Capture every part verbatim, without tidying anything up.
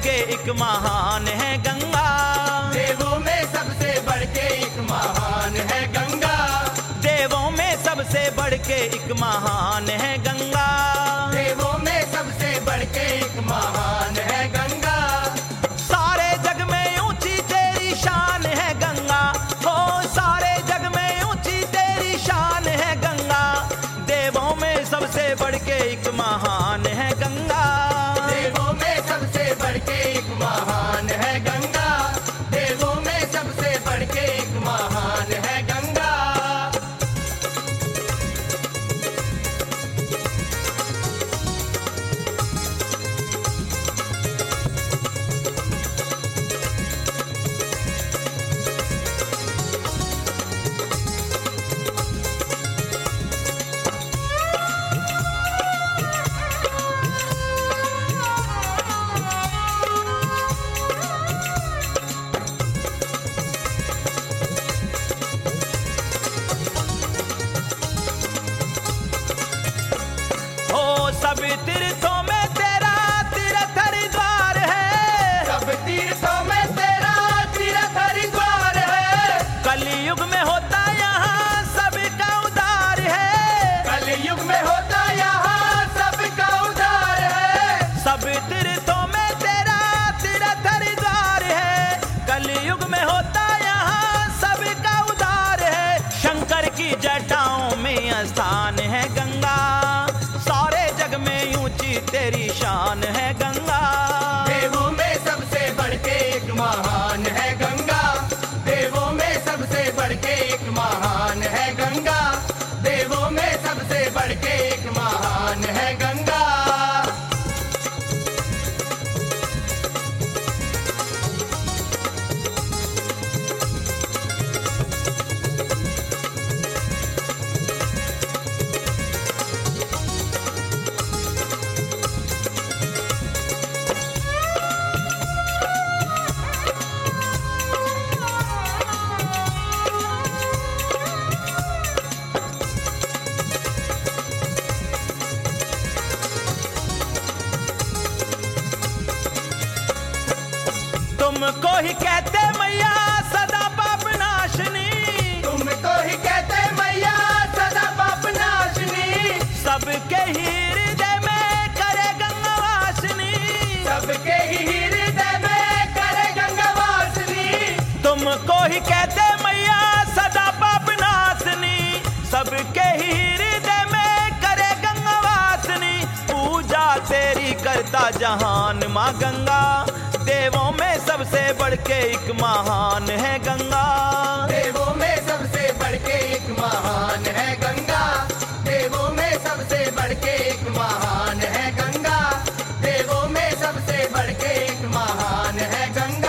के एक महान है गंगा। देवों में सबसे बढ़ के एक महान है गंगा। देवों में सबसे बढ़ के एक महान है गंगा। देवों में सबसे बढ़ के एक महान है गंगा। सारे जग में ऊंची तेरी शान है गंगा। हो सारे जग में ऊंची तेरी शान है गंगा। देवों में सबसे बढ़ के एक महान है गंगा। देवों में सबसे बढ़ के एक महान है गंगा। देवों में सबसे बढ़ के एक महान है गंगा। सब तीर्थों में तेरा तीर्थ हरिद्वार है। सब तीर्थों में तेरा तीर्थ हरिद्वार है। कलयुग में होता यहाँ सबका उद्धार है। कलयुग में होता यहाँ सबका उद्धार है। सब तीर्थों में तेरा तीर्थ हरिद्वार है। कलयुग में होता यहाँ सबका उद्धार है। शंकर की जटाओं में स्थान है गंगा। सारे जग में ऊंची तेरी शान है गंगा। देवों में सबसे बढ़ के एक महान है गंगा। देवों में सबसे बढ़ के एक महान है गंगा। देवों में सबसे बढ़ के एक महान है गंगा। तुमको ही कहते मैया सदा पाप नाशनी। तुमको ही कहते मैया सदा पाप नाशनी। सबके ही हृदय में करे गंगा वासनी। सबके ही हृदय में करे गंगा वासनी। तुमको ही कहते मैया सदा पाप नाशनी। सबके ही हृदय में करे गंगा वासनी। पूजा तेरी करता जहान माँ गंगा। देवों में सबसे बढ़ के एक महान है गंगा। देवों में सबसे बढ़ के एक महान है गंगा। देवों में सबसे बढ़ के एक महान है गंगा। देवों में सबसे बढ़ के एक महान है गंगा।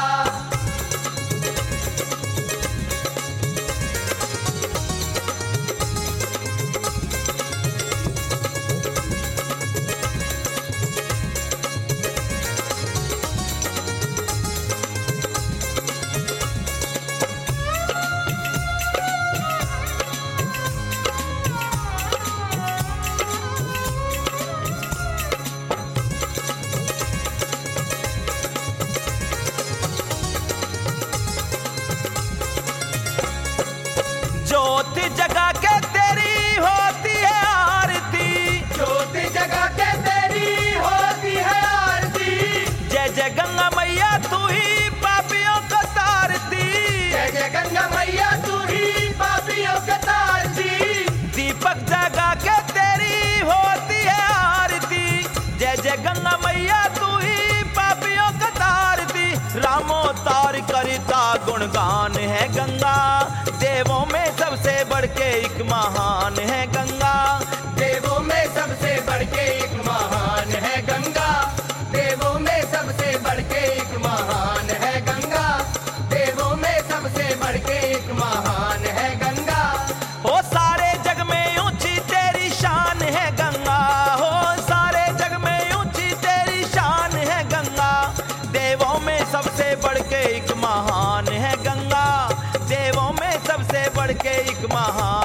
ज्योति जगा के तेरी होती है आरती। ज्योति जगा के तेरी होती है आरती। जय जय गंगा मैया तू ही पापियों को तारती। जय जय गंगा मैया तू ही पापियों को तारती। दीपक जगा के तेरी होती है आरती। जय जय गंगा मैया तू ही पापियों को तारती। रामो तार करता गुणगान है गंगा। देवों में सबसे बढ़ के एक महान है गंगा। देवों में सबसे बढ़ के एक महान है गंगा। देवों में सबसे बढ़ के एक महान है गंगा। देवों में सबसे बढ़ के एक महान है गंगा। हो सारे जग में ऊंची तेरी शान है गंगा। हो सारे जग में ऊंची तेरी शान है गंगा। देवों में सबसे बढ़ के एक महान है गंगा। देवों में सबसे बढ़ के एक महान